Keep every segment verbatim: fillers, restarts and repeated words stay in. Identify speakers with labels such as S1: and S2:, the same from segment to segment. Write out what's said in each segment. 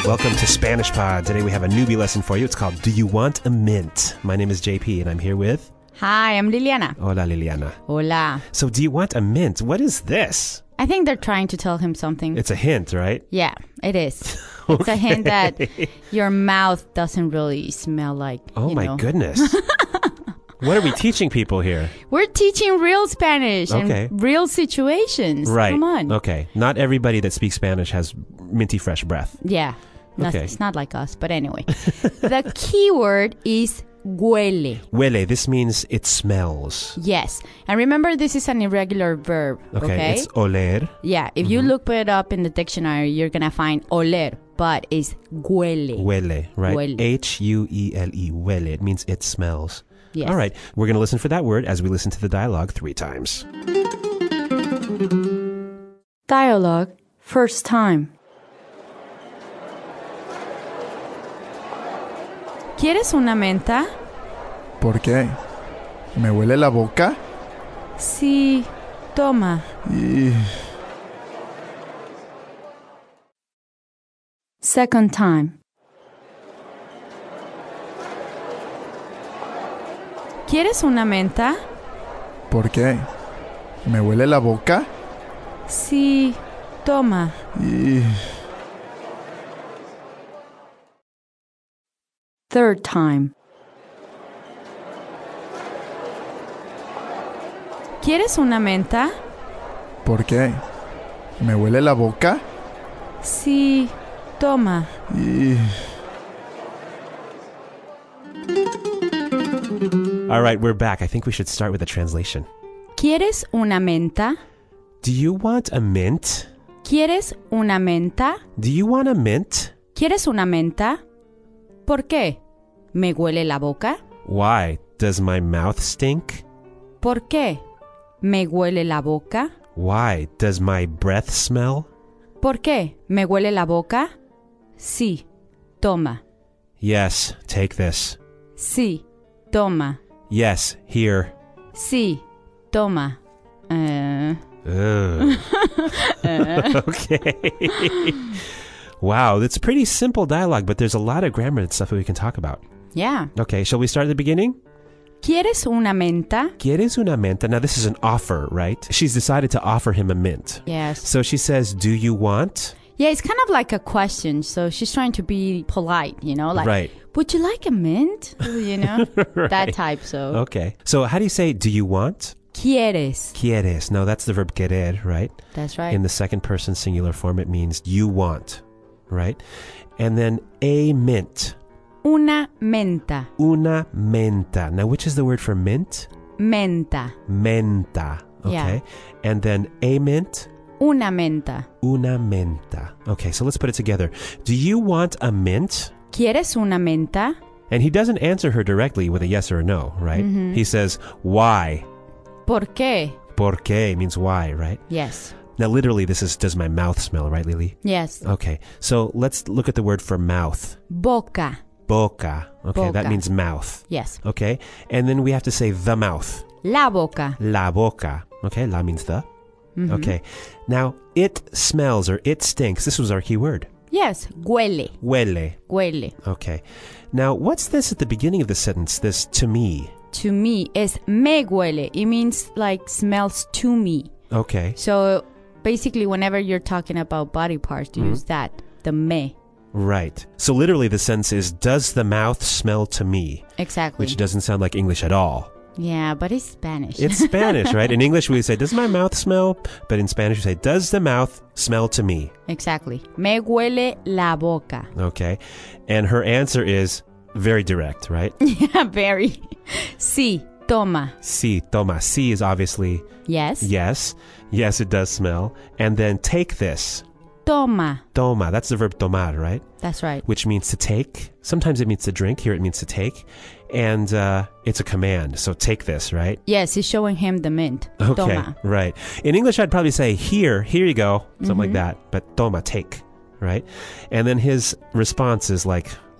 S1: Welcome to Spanish Pod. Today we have a newbie lesson for you. It's called Do You Want a Mint? My name is J P and I'm here with...
S2: Hi, I'm Liliana.
S1: Hola, Liliana.
S2: Hola.
S1: So do you want a mint? What is this?
S2: I think they're trying to tell him something.
S1: It's a hint, right?
S2: Yeah, it is.
S1: Okay.
S2: It's a hint that your mouth doesn't really smell like,
S1: Oh
S2: you
S1: my
S2: know.
S1: goodness. What are we teaching people here?
S2: We're teaching real Spanish
S1: Okay.
S2: and real situations.
S1: Right.
S2: Come on.
S1: Okay. Not everybody that speaks Spanish has minty fresh breath.
S2: Yeah. Not,
S1: Okay.
S2: It's not like us, but anyway. The key word is huele.
S1: Huele. This means it smells.
S2: Yes. And remember, this is an irregular verb.
S1: Okay.
S2: Okay.
S1: It's oler.
S2: Yeah. If you look it up in the dictionary, you're going to find oler, but it's huele.
S1: Huele, right?
S2: Huele.
S1: H U E L E. Huele. It means it smells.
S2: Yes.
S1: All right. We're going to listen for that word as we listen to the dialogue three times.
S2: Dialogue, first time. ¿Quieres una menta?
S3: ¿Por qué? ¿Me huele la boca?
S2: Sí, toma.
S3: Y...
S2: Second time. ¿Quieres una menta?
S3: ¿Por qué? ¿Me huele la boca?
S2: Sí, toma.
S3: Y...
S2: Third time. ¿Quieres una menta?
S3: ¿Por qué? ¿Me huele la boca?
S2: Sí, toma.
S3: Y...
S1: All right. We're back. I think we should start with a translation.
S2: ¿Quieres una menta?
S1: Do you want a mint?
S2: ¿Quieres una menta?
S1: Do you want a mint?
S2: ¿Quieres una menta? ¿Por qué? ¿Me huele la boca?
S1: Why? Does my mouth stink?
S2: ¿Por qué? ¿Me huele la boca?
S1: Why? Does my breath smell?
S2: ¿Por qué? ¿Me huele la boca? Sí, toma.
S1: Yes, take this.
S2: Sí, toma.
S1: Yes, here.
S2: Sí, toma. Uh,
S1: Ugh. Okay. Wow, that's pretty simple dialogue, but there's a lot of grammar and stuff that we can talk about.
S2: yeah.
S1: Okay, shall we start at the beginning?
S2: ¿Quieres una menta?
S1: ¿Quieres una menta? Now, this is an offer, right? She's decided to offer him a mint.
S2: Yes.
S1: So she says, do you want?
S2: Yeah, it's kind of like a question. So she's trying to be polite, you know? Like,
S1: Right.
S2: would you like a mint? You know?
S1: Right.
S2: That type, so.
S1: Okay. So how do you say, do you want?
S2: ¿Quieres?
S1: Quieres. No, that's the verb querer, right?
S2: That's right.
S1: In the second person singular form, it means you want, right? And then a mint.
S2: Una menta.
S1: Una menta. Now, which is the word for mint?
S2: Menta.
S1: Menta. Okay.
S2: Yeah.
S1: And then a mint?
S2: Una menta.
S1: Una menta. Okay, so let's put it together. Do you want a mint?
S2: ¿Quieres una menta?
S1: And he doesn't answer her directly with a yes or a no, right?
S2: Mm-hmm.
S1: He says, why?
S2: ¿Por qué?
S1: ¿Por qué? Means why, right?
S2: Yes.
S1: Now, literally, this is, does my mouth smell, right, Lily?
S2: Yes.
S1: Okay, so let's look at the word for mouth.
S2: Boca.
S1: Boca. Okay, that
S2: Boca.
S1: means mouth.
S2: Yes.
S1: Okay, and then we have to say the mouth.
S2: La boca.
S1: La boca. Okay, la means the.
S2: Mhm.
S1: Okay, now it smells or it stinks. This was our key word.
S2: Yes. Huele.
S1: Huele.
S2: Huele.
S1: Okay, now what's this at the beginning of the sentence? This to me.
S2: To me is me huele. It means like smells to me.
S1: Okay,
S2: So basically, whenever you're talking about body parts,
S1: Mm-hmm.
S2: you use that. The me.
S1: right. So literally the sentence is, does the mouth smell to me?
S2: Exactly.
S1: Which doesn't sound like English at all.
S2: Yeah, but it's Spanish.
S1: It's Spanish, right? In English we say, does my mouth smell? But in Spanish we say, does the mouth smell to me?
S2: Exactly. Me huele la boca.
S1: Okay, and her answer is very direct, right?
S2: Yeah, very. Sí, toma.
S1: Sí, toma. Sí is obviously
S2: Yes.
S1: yes. Yes, it does smell. And then take this.
S2: Toma.
S1: Toma. That's the verb tomar, right?
S2: That's right.
S1: Which means to take. Sometimes it means to drink. Here it means to take. And uh, it's a command. So take this, right?
S2: Yes, he's showing him the mint.
S1: Okay,
S2: Toma.
S1: right. In English, I'd probably say here, here you go. Something like
S2: Mhm.
S1: that. But toma, take, right? And then his response is like,
S2: Uh,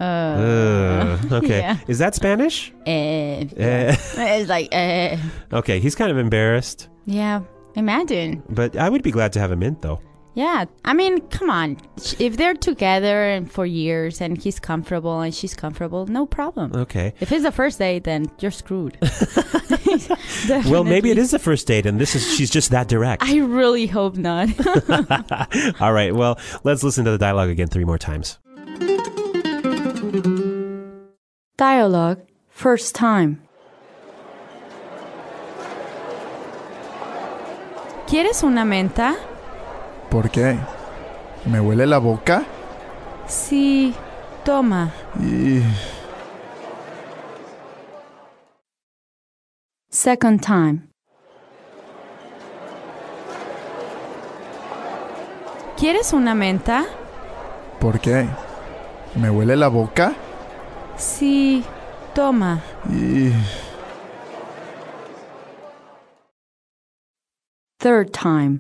S1: ugh. Okay.
S2: yeah.
S1: Is that Spanish?
S2: Eh,
S1: Eh.
S2: it's like, eh.
S1: Okay, he's kind of embarrassed.
S2: Yeah, imagine.
S1: But I would be glad to have a mint, though.
S2: Yeah, I mean, come on. If they're together and for years and he's comfortable and she's comfortable, no problem.
S1: Okay.
S2: If it's the first date, then you're screwed.
S1: Well, maybe it is the first date and this is she's just that direct.
S2: I really hope not.
S1: All right, well, let's listen to the dialogue again three more times.
S2: Dialogue, first time. ¿Quieres una menta?
S3: ¿Por qué? ¿Me huele la boca?
S2: Sí, toma.
S3: Y...
S2: Second time. ¿Quieres una menta?
S3: ¿Por qué? ¿Me huele la boca?
S2: Sí, toma.
S3: Y...
S2: Third time.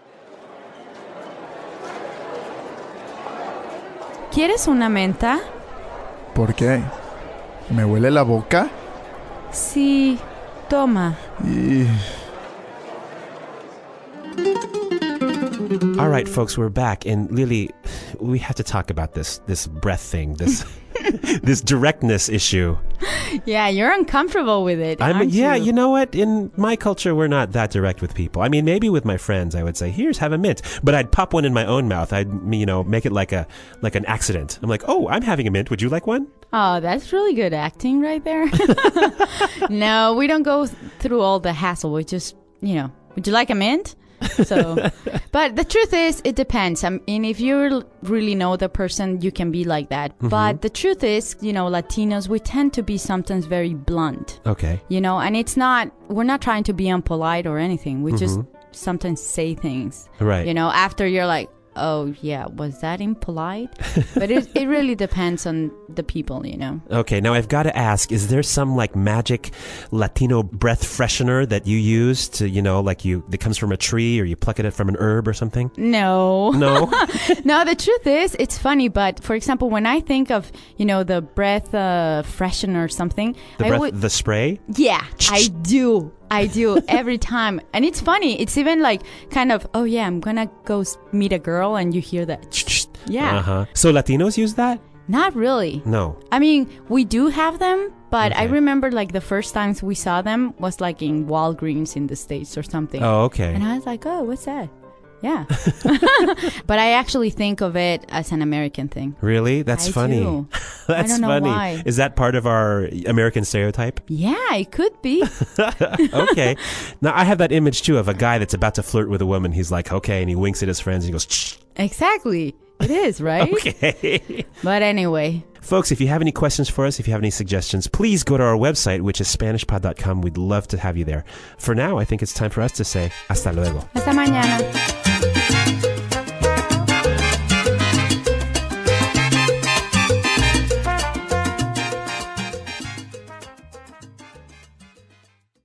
S2: ¿Quieres una menta?
S3: ¿Por qué? ¿Me huele la boca?
S2: Sí, toma.
S3: Y...
S1: All right, folks, we're back. And Lily, we have to talk about this this breath thing, this this directness issue.
S2: Yeah, you're uncomfortable with it,
S1: I'm,
S2: aren't
S1: yeah,
S2: you?
S1: you know what? In my culture, we're not that direct with people. I mean, maybe with my friends, I would say, "Here's, have a mint," but I'd pop one in my own mouth. I'd, you know, make it like a like an accident. I'm like, "Oh, I'm having a mint. Would you like one?"
S2: Oh, that's really good acting right there. No, we don't go th- through all the hassle. We just, you know, would you like a mint? So, but the truth is, it depends. I mean, if you really know the person, you can be like that. Mm-hmm. But the truth is, you know, Latinos, we tend to be sometimes very blunt.
S1: Okay.
S2: You know, and it's not, we're not trying to be impolite or anything. We mm-hmm. just sometimes say things.
S1: Right.
S2: You know, after you're like, oh, yeah, was that impolite? But it, it really depends on the people, you know.
S1: Okay, now I've got to ask, is there some like magic Latino breath freshener that you use to, you know, like you, that comes from a tree or you pluck it from an herb or something?
S2: No.
S1: No?
S2: No, the truth is, it's funny, but for example, when I think of, you know, the breath uh, freshener or something.
S1: The
S2: I
S1: breath,
S2: would,
S1: the spray?
S2: Yeah, I do. I do every time. And it's funny. It's even like kind of, oh yeah, I'm going to go meet a girl and you hear that. Yeah.
S1: Uh-huh. So Latinos use that?
S2: Not really.
S1: No.
S2: I mean, we do have them, but
S1: okay.
S2: I remember like the first times we saw them was like in Walgreens in the States or something.
S1: Oh, okay.
S2: And I was like, oh, what's that? Yeah. But I actually think of it as an American thing.
S1: Really? That's
S2: I
S1: funny.
S2: Do.
S1: That's
S2: I don't know
S1: funny.
S2: Why.
S1: Is that part of our American stereotype?
S2: Yeah, it could be.
S1: Okay. Now, I have that image, too, of a guy that's about to flirt with a woman. He's like, okay, and he winks at his friends and he goes, shh.
S2: Exactly. It is, right?
S1: Okay.
S2: But anyway.
S1: Folks, if you have any questions for us, if you have any suggestions, please go to our website, which is Spanish Pod dot com. We'd love to have you there. For now, I think it's time for us to say hasta luego.
S2: Hasta mañana.